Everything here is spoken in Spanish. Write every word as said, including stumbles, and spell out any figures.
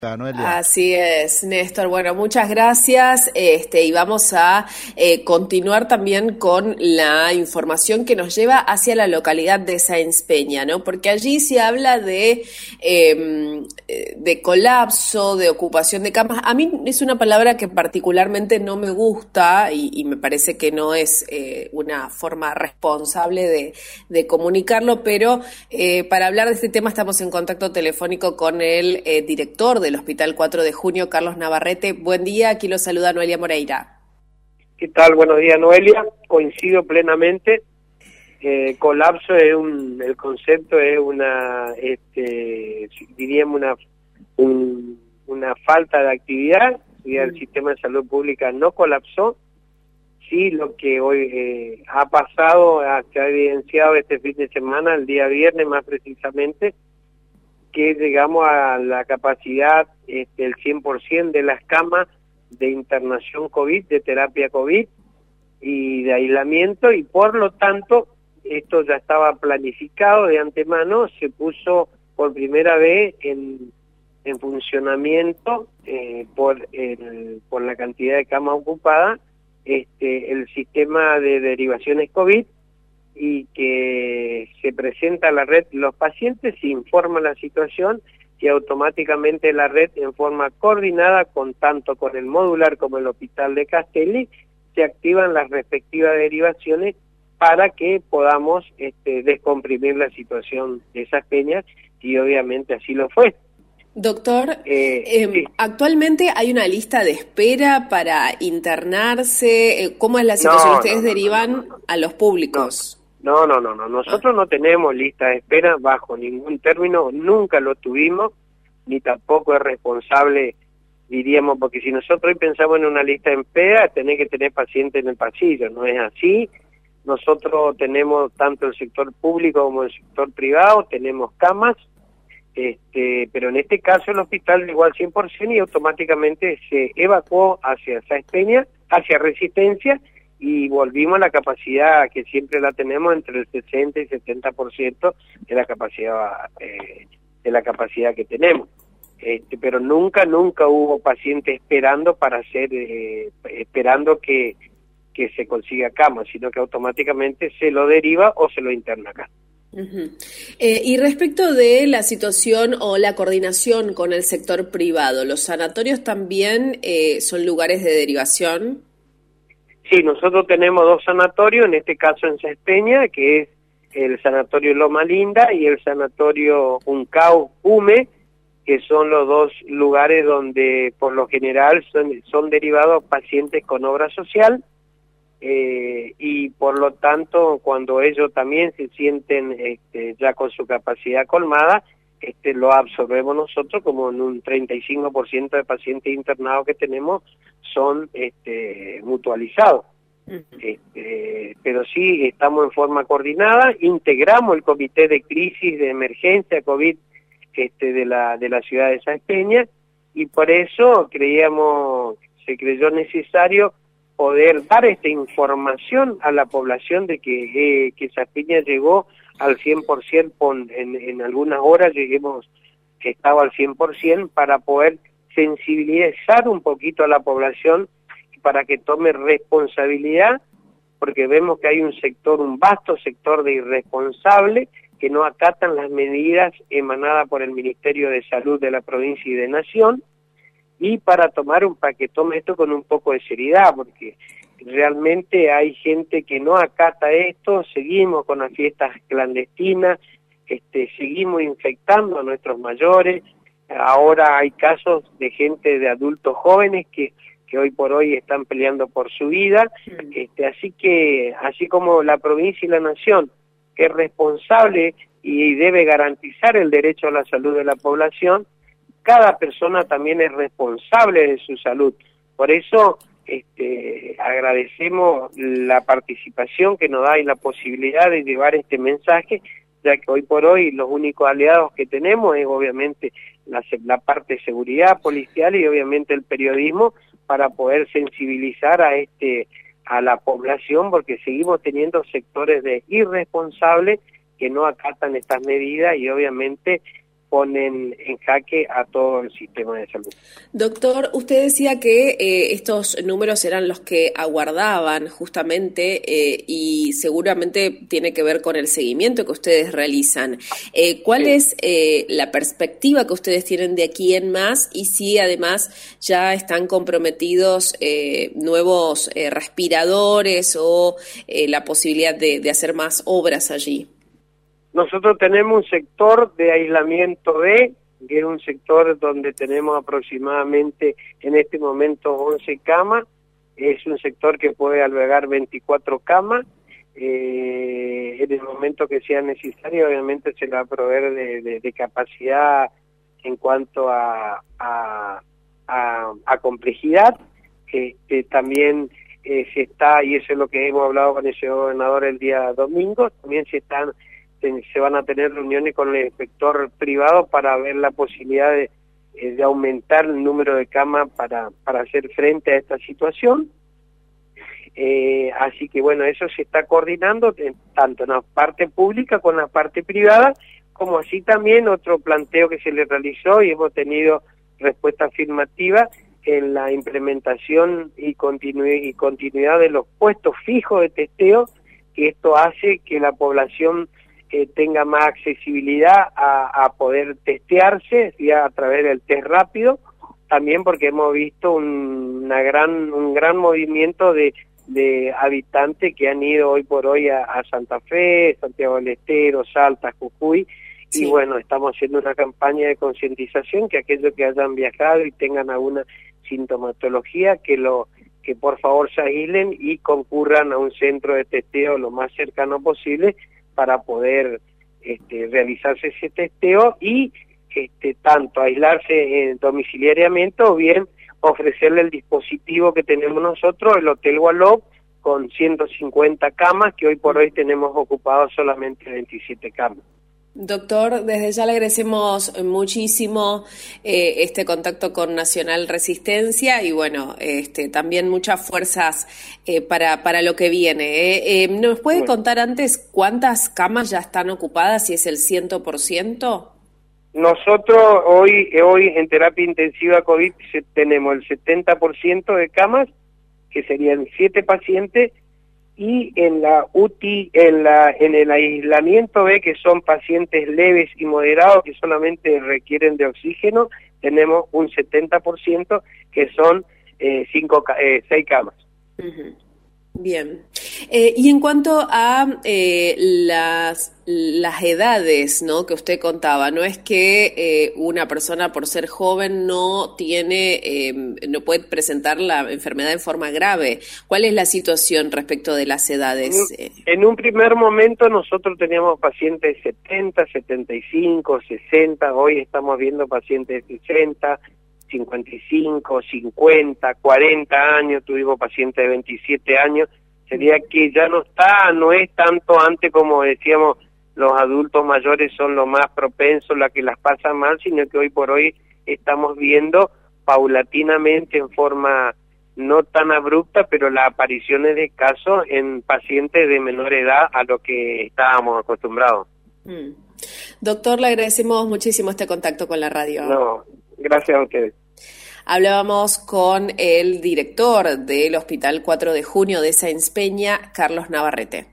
Noelia. Así es, Néstor. Bueno, muchas gracias. Este, y vamos a eh, continuar también con la información que nos lleva hacia la localidad de Sáenz Peña, ¿no? Porque allí se habla de, eh, de colapso, de ocupación de camas. A mí es una palabra que particularmente no me gusta y, y me parece que no es eh, una forma responsable de, de comunicarlo, pero eh, para hablar de este tema estamos en contacto telefónico con el eh, director de el Hospital cuatro de junio, Carlos Navarrete. Buen día, aquí lo saluda Noelia Moreira. ¿Qué tal? Buenos días, Noelia. Coincido plenamente. Eh, colapso es un, el concepto es una, este, diríamos una, un, una falta de actividad y el mm. sistema de salud pública no colapsó. Sí, lo que hoy eh, ha pasado, se ha evidenciado este fin de semana, el día viernes más precisamente, que llegamos a la capacidad este, el cien por ciento de las camas de internación COVID, de terapia COVID y de aislamiento, y por lo tanto esto ya estaba planificado de antemano, se puso por primera vez en, en funcionamiento eh, por, el, por la cantidad de camas ocupadas, este, el sistema de derivaciones COVID, y que se presenta a la red los pacientes, se informa la situación y automáticamente la red en forma coordinada con tanto con el modular como el hospital de Castelli se activan las respectivas derivaciones para que podamos este, descomprimir la situación de esas peñas, y obviamente así lo fue. Doctor, eh, eh, sí. actualmente hay una lista de espera para internarse. ¿Cómo es la situación? No, ¿Ustedes no, no, derivan no, no, no. a los públicos? No, no, no, no. Nosotros no tenemos lista de espera bajo ningún término, nunca lo tuvimos, ni tampoco es responsable, diríamos, porque si nosotros hoy pensamos en una lista de espera, tenés que tener pacientes en el pasillo, no es así. Nosotros tenemos tanto el sector público como el sector privado, tenemos camas, este, pero en este caso el hospital llegó al cien por ciento y automáticamente se evacuó hacia Sáenz Peña, hacia Resistencia, y volvimos a la capacidad que siempre la tenemos entre el sesenta y setenta por ciento de la capacidad eh, de la capacidad que tenemos. Este, pero nunca, nunca hubo paciente esperando para hacer, eh, esperando que, que se consiga cama, sino que automáticamente se lo deriva o se lo interna acá. Uh-huh. Eh, y respecto de la situación o la coordinación con el sector privado, ¿los sanatorios también eh, son lugares de derivación? Sí, nosotros tenemos dos sanatorios, en este caso en Sáenz Peña, que es el sanatorio Loma Linda y el sanatorio Uncao Hume, que son los dos lugares donde por lo general son, son derivados pacientes con obra social, eh, y por lo tanto cuando ellos también se sienten este, ya con su capacidad colmada, este, lo absorbemos nosotros, como en un treinta y cinco por ciento de pacientes internados que tenemos son este, mutualizados. Uh-huh. Este, pero sí estamos en forma coordinada, integramos el comité de crisis de emergencia COVID este, de la de la ciudad de Sáenz Peña, y por eso creíamos, se creyó necesario poder dar esta información a la población de que, eh, que Sáenz Peña llegó al cien por ciento, con, en, en algunas horas lleguemos que estaba al cien por ciento, para poder sensibilizar un poquito a la población para que tome responsabilidad, porque vemos que hay un sector, un vasto sector de irresponsables que no acatan las medidas emanadas por el Ministerio de Salud de la provincia y de Nación, y para tomar un para que tome esto con un poco de seriedad, porque realmente hay gente que no acata esto, seguimos con las fiestas clandestinas, este, seguimos infectando a nuestros mayores. Ahora hay casos de gente, de adultos jóvenes que, que hoy por hoy están peleando por su vida, este, así que, así como la provincia y la nación, que es responsable y debe garantizar el derecho a la salud de la población, cada persona también es responsable de su salud. Por eso, este, agradecemos la participación que nos da y la posibilidad de llevar este mensaje, ya que hoy por hoy los únicos aliados que tenemos es obviamente la, la parte de seguridad policial y obviamente el periodismo, para poder sensibilizar a este a la población, porque seguimos teniendo sectores de irresponsables que no acatan estas medidas, y obviamente ponen en jaque a todo el sistema de salud. Doctor, usted decía que eh, estos números eran los que aguardaban justamente eh, y seguramente tiene que ver con el seguimiento que ustedes realizan. Eh, ¿Cuál sí. es eh, la perspectiva que ustedes tienen de aquí en más y si además ya están comprometidos eh, nuevos eh, respiradores o eh, la posibilidad de, de hacer más obras allí? Nosotros tenemos un sector de aislamiento B, que es un sector donde tenemos aproximadamente en este momento once camas. Es un sector que puede albergar veinticuatro camas. Eh, en el momento que sea necesario, obviamente se le va a proveer de, de, de capacidad en cuanto a, a, a, a complejidad. Este, también eh, se está, y eso es lo que hemos hablado con el señor gobernador el día domingo, también se están se van a tener reuniones con el inspector privado para ver la posibilidad de, de aumentar el número de camas para, para hacer frente a esta situación. Eh, así que bueno, eso se está coordinando tanto en la parte pública como en la parte privada, como así también otro planteo que se le realizó y hemos tenido respuesta afirmativa en la implementación y, continu y continuidad de los puestos fijos de testeo, que esto hace que la población que tenga más accesibilidad a, a poder testearse ya a través del test rápido, también porque hemos visto un, una gran un gran movimiento de, de habitantes que han ido hoy por hoy a, a Santa Fe, Santiago del Estero, Salta, Jujuy, sí. Y bueno, estamos haciendo una campaña de concientización que aquellos que hayan viajado y tengan alguna sintomatología, que lo que por favor se aíslen y concurran a un centro de testeo lo más cercano posible para poder este, realizarse ese testeo y este, tanto aislarse eh, domiciliariamente o bien ofrecerle el dispositivo que tenemos nosotros, el Hotel Wallop, con ciento cincuenta camas, que hoy por hoy tenemos ocupados solamente veintisiete camas. Doctor, desde ya le agradecemos muchísimo eh, este contacto con Nacional Resistencia y bueno, este, también muchas fuerzas eh, para, para lo que viene. ¿eh? Eh, ¿Nos puede bueno. contar antes cuántas camas ya están ocupadas, si es el cien por ciento? Nosotros hoy, hoy en terapia intensiva COVID tenemos el setenta por ciento de camas, que serían siete pacientes, y en la U T I, en la en el aislamiento B, que son pacientes leves y moderados que solamente requieren de oxígeno, tenemos un setenta por ciento que son eh, cinco, eh, seis camas. Uh-huh. Bien. Eh, y en cuanto a eh, las, las edades, ¿no?, que usted contaba, no es que eh, una persona por ser joven no tiene, eh, no puede presentar la enfermedad en forma grave. ¿Cuál es la situación respecto de las edades? En, en un primer momento nosotros teníamos pacientes de setenta, setenta y cinco, sesenta, hoy estamos viendo pacientes de sesenta, cincuenta y cinco, cincuenta, cuarenta años, tuvimos pacientes de veintisiete años, sería que ya no está, no es tanto antes como decíamos, los adultos mayores son los más propensos, la que las pasan mal, sino que hoy por hoy estamos viendo paulatinamente en forma no tan abrupta, pero las apariciones de casos en pacientes de menor edad a lo que estábamos acostumbrados. Mm. Doctor, le agradecemos muchísimo este contacto con la radio. No, gracias a ustedes. Hablábamos con el director del Hospital cuatro de junio de Sáenz Peña, Carlos Navarrete.